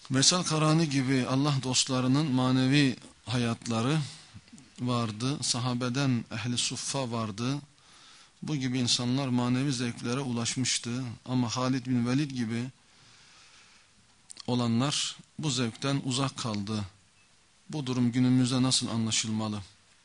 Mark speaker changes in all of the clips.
Speaker 1: Veysel Karani gibi Allah dostlarının manevi hayatları vardı. Sahabeden ehli suffa vardı. Bu gibi insanlar manevi zevklere ulaşmıştı. Ama Halid bin Velid gibi olanlar bu zevkten uzak kaldı. Bu durum günümüzde nasıl anlaşılmalı?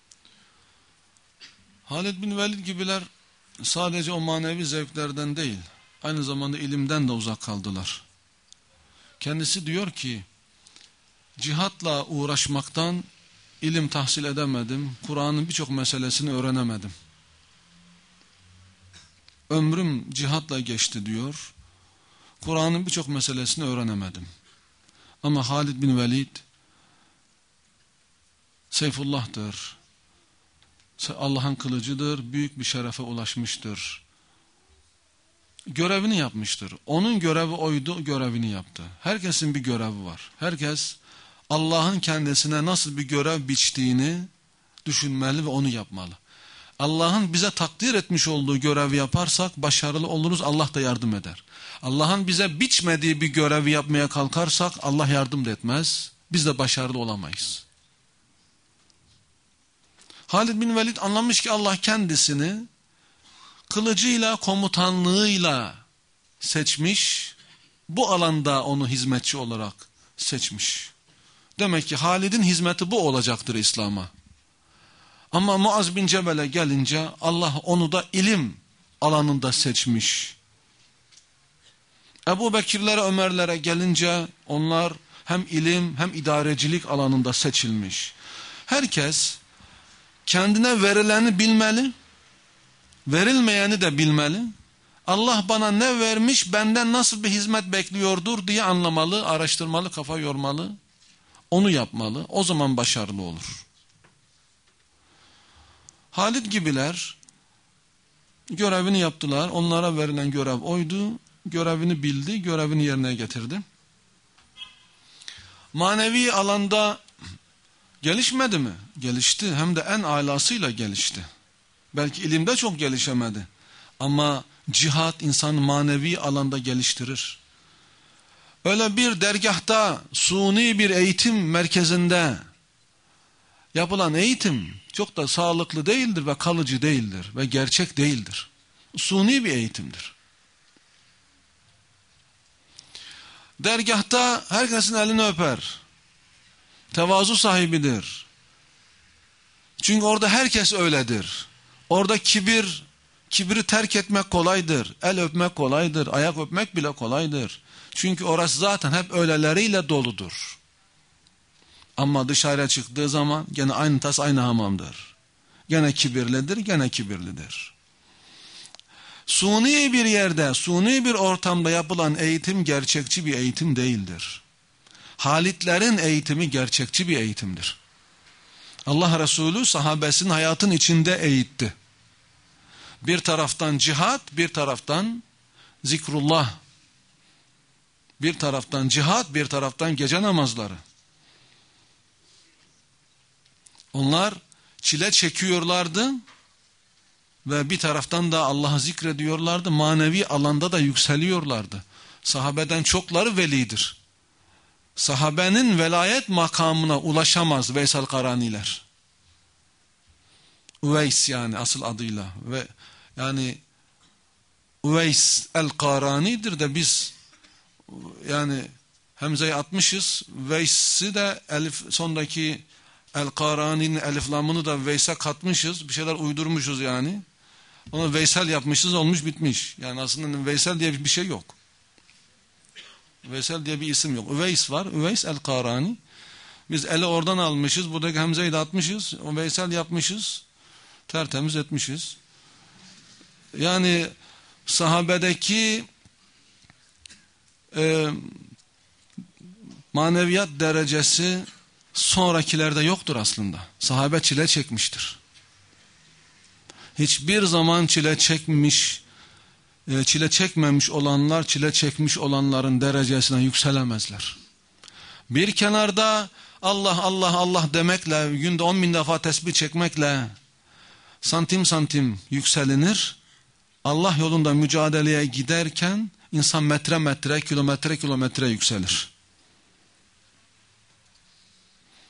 Speaker 1: Halid bin Velid gibiler sadece o manevi zevklerden değil, aynı zamanda ilimden de uzak kaldılar. Kendisi diyor ki, cihatla uğraşmaktan ilim tahsil edemedim, Kur'an'ın birçok meselesini öğrenemedim. Ömrüm cihatla geçti diyor, Kur'an'ın birçok meselesini öğrenemedim. Ama Halid bin Velid, Seyfullah'tır, Allah'ın kılıcıdır, büyük bir şerefe ulaşmıştır. Görevini yapmıştır. Onun görevi oydu, görevini yaptı. Herkesin bir görevi var. Herkes Allah'ın kendisine nasıl bir görev biçtiğini düşünmeli ve onu yapmalı. Allah'ın bize takdir etmiş olduğu görevi yaparsak başarılı oluruz, Allah da yardım eder. Allah'ın bize biçmediği bir görevi yapmaya kalkarsak Allah yardım da etmez, biz de başarılı olamayız. Halid bin Velid anlamış ki Allah kendisini kılıcıyla, komutanlığıyla seçmiş, bu alanda onu hizmetçi olarak seçmiş. Demek ki Halid'in hizmeti bu olacaktır İslam'a. Ama Muaz bin Cebel'e gelince Allah onu da ilim alanında seçmiş. Ebu Bekirlere, Ömerlere gelince onlar hem ilim hem idarecilik alanında seçilmiş. Herkes kendine verileni bilmeli, verilmeyeni de bilmeli. Allah bana ne vermiş, benden nasıl bir hizmet bekliyordur diye anlamalı, araştırmalı, kafa yormalı. Onu yapmalı. O zaman başarılı olur. Halid gibiler görevini yaptılar. Onlara verilen görev oydu. Görevini bildi, görevini yerine getirdi. Manevi alanda gelişmedi mi? Gelişti. Hem de en alasıyla gelişti. Belki ilimde çok gelişemedi. Ama cihat insanı manevi alanda geliştirir. Öyle bir dergahta, suni bir eğitim merkezinde yapılan eğitim çok da sağlıklı değildir ve kalıcı değildir ve gerçek değildir. Suni bir eğitimdir. Dergahta herkesin elini öper. Tevazu sahibidir. Çünkü orada herkes öyledir. Orada kibri terk etmek kolaydır. El öpmek kolaydır. Ayak öpmek bile kolaydır. Çünkü orası zaten hep öyleleriyle doludur. Ama dışarıya çıktığı zaman gene aynı tas aynı hamamdır. Gene kibirlidir, gene kibirlidir. Suni bir yerde, suni bir ortamda yapılan eğitim gerçekçi bir eğitim değildir. Halitlerin eğitimi gerçekçi bir eğitimdir. Allah Resulü sahabesinin hayatın içinde eğitti. Bir taraftan cihat, bir taraftan zikrullah. Bir taraftan cihat, bir taraftan gece namazları. Onlar çile çekiyorlardı ve bir taraftan da Allah'ı zikrediyorlardı. Manevi alanda da yükseliyorlardı. Sahabeden çokları velidir. Sahabenin velayet makamına ulaşamaz Veysel Karaniler. Uveys yani asıl adıyla ve yani Uveys el-Karani'dir de biz yani Hemze'yi atmışız. Veys'i de elif sondaki el-Karani'nin eliflamını da Veys'e katmışız. Bir şeyler uydurmuşuz yani. Onu Veysel yapmışız, olmuş bitmiş. Yani aslında Veysel diye bir şey yok. Veysel diye bir isim yok. Uveys var. Uveys el-Karani. Biz eli oradan almışız. Buradaki Hemze'yi de atmışız. O Veysel yapmışız. Tertemiz etmişiz. Yani sahabedeki maneviyat derecesi sonrakilerde yoktur aslında. Sahabe çile çekmiştir. Hiçbir zaman çile çekmemiş olanlar, çile çekmiş olanların derecesine yükselemezler. Bir kenarda Allah Allah Allah demekle, günde 10.000 defa tesbih çekmekle santim santim yükselinir. Allah yolunda mücadeleye giderken insan metre metre, kilometre kilometre yükselir.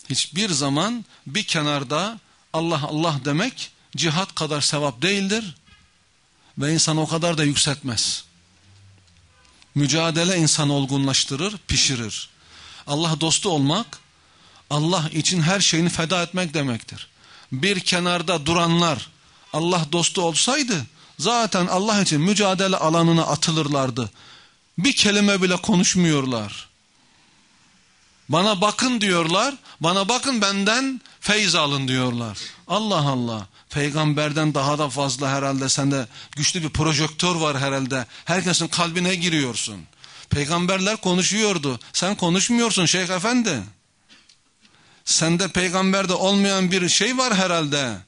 Speaker 1: hiçbir zaman bir kenarda Allah Allah demek cihat kadar sevap değildir ve insanı o kadar da yükseltmez. Mücadele insanı olgunlaştırır, pişirir. Allah dostu olmak, Allah için her şeyini feda etmek demektir. Bir kenarda duranlar Allah dostu olsaydı zaten Allah için mücadele alanına atılırlardı. Bir kelime bile konuşmuyorlar. Bana bakın diyorlar, bana bakın benden feyz alın diyorlar. Allah Allah, peygamberden daha da fazla herhalde sende güçlü bir projektör var herhalde. Herkesin kalbine giriyorsun. Peygamberler konuşuyordu, sen konuşmuyorsun Şeyh Efendi. Sende peygamberde olmayan bir şey var herhalde.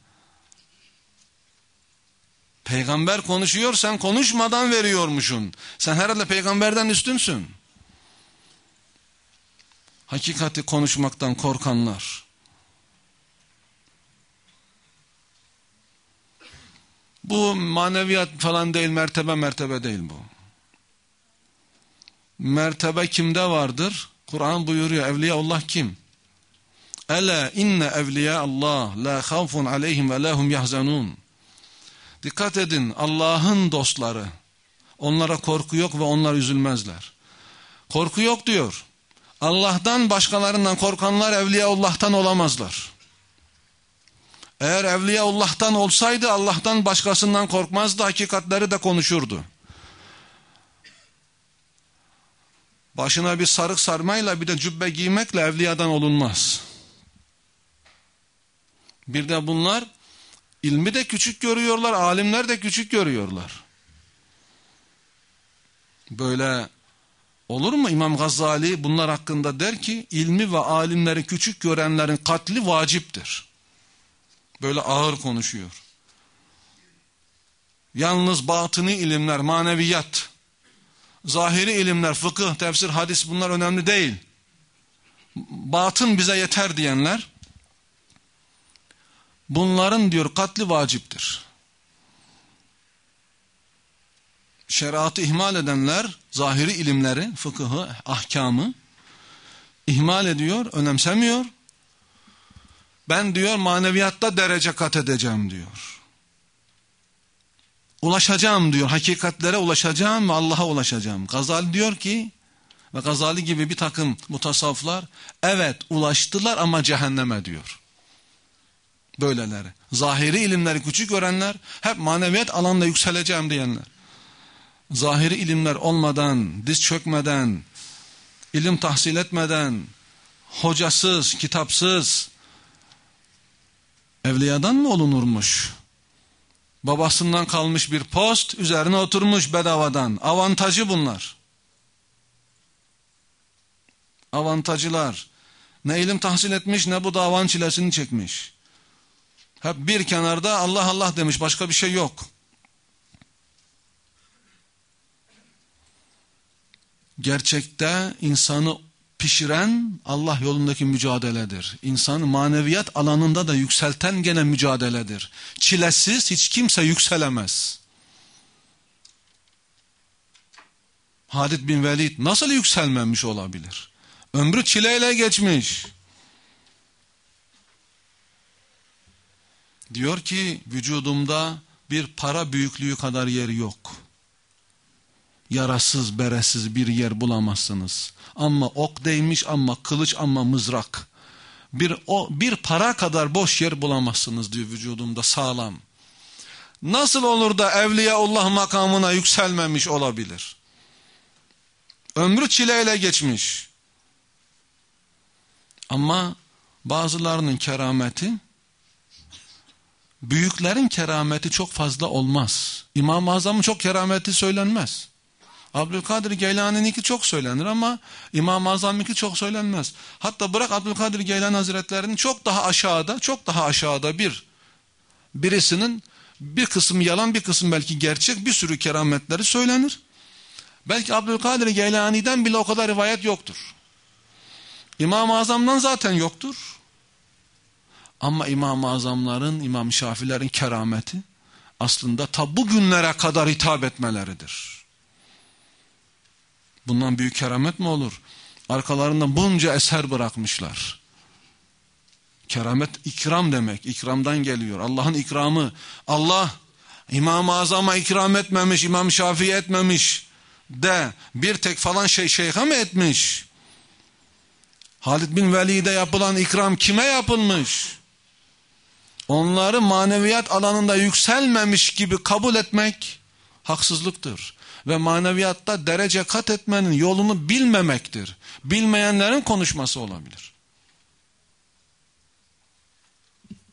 Speaker 1: Peygamber konuşuyor, sen konuşmadan veriyormuşsun. Sen herhalde peygamberden üstünsün. Hakikati konuşmaktan korkanlar. Bu maneviyat falan değil, mertebe değil bu. Mertebe kimde vardır? Kur'an buyuruyor, Evliyaullah kim? Ela inne evliya Allah la khawfun aleyhim ve lahum yahzanun. Dikkat edin, Allah'ın dostları. Onlara korku yok ve onlar üzülmezler. Korku yok diyor. Allah'tan başkalarından korkanlar Evliyaullah'tan olamazlar. Eğer Evliyaullah'tan olsaydı Allah'tan başkasından korkmazdı, hakikatleri de konuşurdu. Başına bir sarık sarmayla bir de cübbe giymekle evliyadan olunmaz. Bir de bunlar ilmi de küçük görüyorlar, alimler de küçük görüyorlar. Böyle olur mu? İmam Gazali bunlar hakkında der ki, ilmi ve alimleri küçük görenlerin katli vaciptir. Böyle ağır konuşuyor. Yalnız batıni ilimler, maneviyat, zahiri ilimler, fıkıh, tefsir, hadis bunlar önemli değil. Batın bize yeter diyenler, bunların diyor katli vaciptir. Şeriatı ihmal edenler, zahiri ilimleri, fıkıhı, ahkamı ihmal ediyor, önemsemiyor. Ben diyor maneviyatta derece kat edeceğim diyor. Ulaşacağım diyor, hakikatlere ulaşacağım ve Allah'a ulaşacağım. Gazali diyor ki, ve Gazali gibi bir takım mutasavvıflar, evet ulaştılar ama cehenneme diyor. Böyleleri. Zahiri ilimleri küçük görenler, hep maneviyat alanında yükseleceğim diyenler. Zahiri ilimler olmadan, diz çökmeden, ilim tahsil etmeden, hocasız, kitapsız, evliyadan mı olunurmuş? Babasından kalmış bir post, üzerine oturmuş bedavadan. Avantajı bunlar. Avantajılar. Ne ilim tahsil etmiş, ne bu davanın çilesini çekmiş. Hep bir kenarda Allah Allah demiş, başka bir şey yok. Gerçekte insanı pişiren Allah yolundaki mücadeledir. İnsanı maneviyat alanında da yükselten gene mücadeledir. Çilesiz hiç kimse yükselemez. Halid bin Velid nasıl yükselmemiş olabilir? Ömrü çileyle geçmiş. Diyor ki vücudumda bir para büyüklüğü kadar yer yok. Yarasız beresiz bir yer bulamazsınız. Ama ok değmiş, ama kılıç, ama mızrak. Bir para kadar boş yer bulamazsınız diyor, vücudumda sağlam. Nasıl olur da Evliyaullah makamına yükselmemiş olabilir? Ömrü çileyle geçmiş. Ama bazılarının kerameti, büyüklerin kerameti çok fazla olmaz. İmam-ı Azam'ın çok kerameti söylenmez. Abdülkadir Geylani'ninki çok söylenir ama İmam-ı Azam'ınki çok söylenmez. Hatta bırak Abdülkadir Geylani Hazretleri'nin çok daha aşağıda birisinin bir kısmı yalan, bir kısmı belki gerçek bir sürü kerametleri söylenir. Belki Abdülkadir Geylani'den bile o kadar rivayet yoktur. İmam-ı Azam'dan zaten yoktur. Ama İmam-ı Azamların, İmam Şafiilerin kerameti aslında ta bugünlere kadar hitap etmeleridir. Bundan büyük keramet mi olur? Arkalarında bunca eser bırakmışlar. Keramet ikram demek. İkramdan geliyor. Allah'ın ikramı. Allah İmam-ı Azam'a ikram etmemiş, İmam Şafii etmemiş de bir tek falan şeyhe mi etmiş? Halid bin Velid'e yapılan ikram kime yapılmış? Onları maneviyat alanında yükselmemiş gibi kabul etmek haksızlıktır. Ve maneviyatta derece kat etmenin yolunu bilmemektir. Bilmeyenlerin konuşması olabilir.